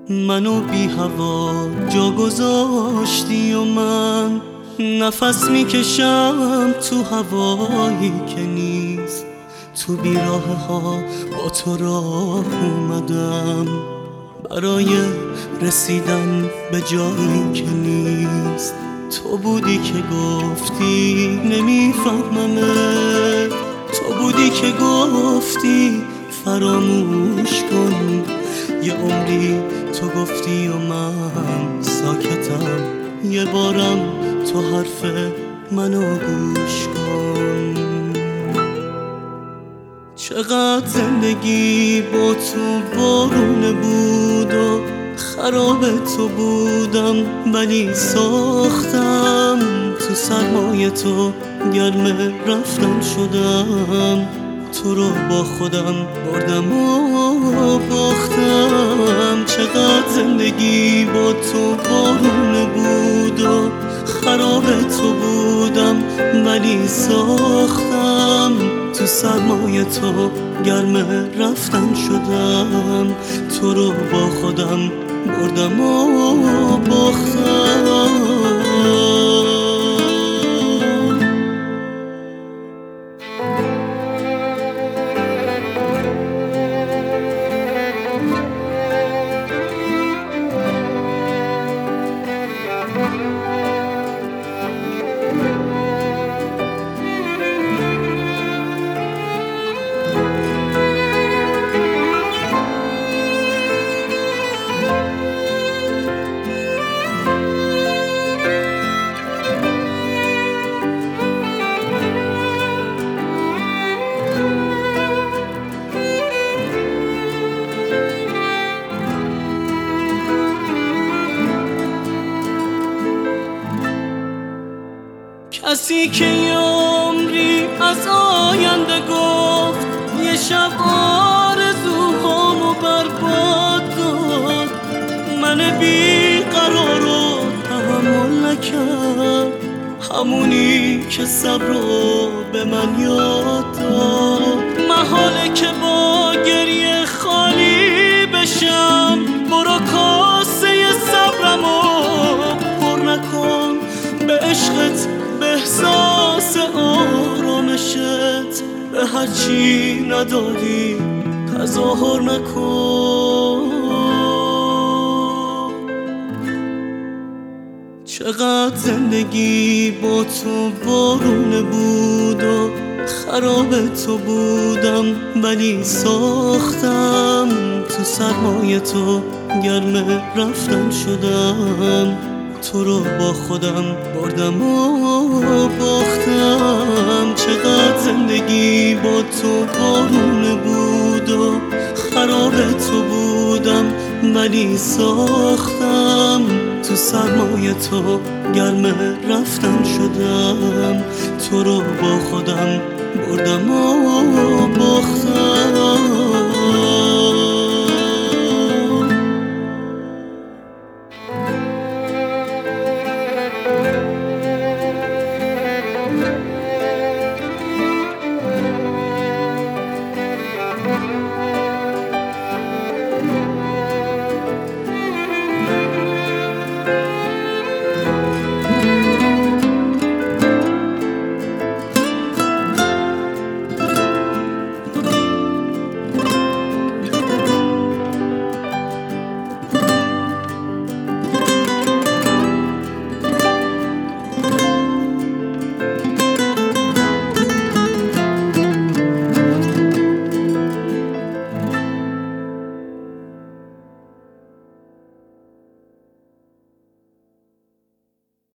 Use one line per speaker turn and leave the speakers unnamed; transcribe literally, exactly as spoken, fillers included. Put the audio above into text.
منو بی هوا جا گذاشتی و من نفس میکشم تو هوایی که نیست. تو بیراه ها با تو راه اومدم برای رسیدن به جایی که نیست. تو بودی که گفتی نمیفهممت، تو بودی که گفتی فراموش کن. یه عمری تو گفتی و من ساکتم، یه بارم تو حرف منو گوش کن. چقدر زندگی با تو بارونه بود و خراب تو بودم، ولی ساختم تو سرمایه تو گرم رفتن شدم. تو رو با خودم بردم و باختم. چقدر زندگی با تو بارونه بود و خراب تو بودم، ولی ساختم تو سرمایه تو گرم رفتن شدم. تو رو با خودم بردم و باختم. کسی که یه عمری از آینده گفت، یه شب آرزوهامو برباد داد. من بی قرار رو تحمل نکرد، همونی که صبر رو به من یاد داد. محاله که با گریه خالی بشم، برو کاسه صبرمو پر نکن. به عشقت، به احساس آرامشت، به هرچی نداری تظاهر نکن. چقدر زندگی با تو بارونه بود و خراب تو بودم، ولی ساختم تو سرمایه تو گرم رفتن شدم. تو رو با خودم بردم و باختم. چقدر زندگی با تو بارونه بود و خراب تو بودم، ولی ساختم تو سرمایه تو گرم رفتن شدم. تو رو با خودم بردم و باختم.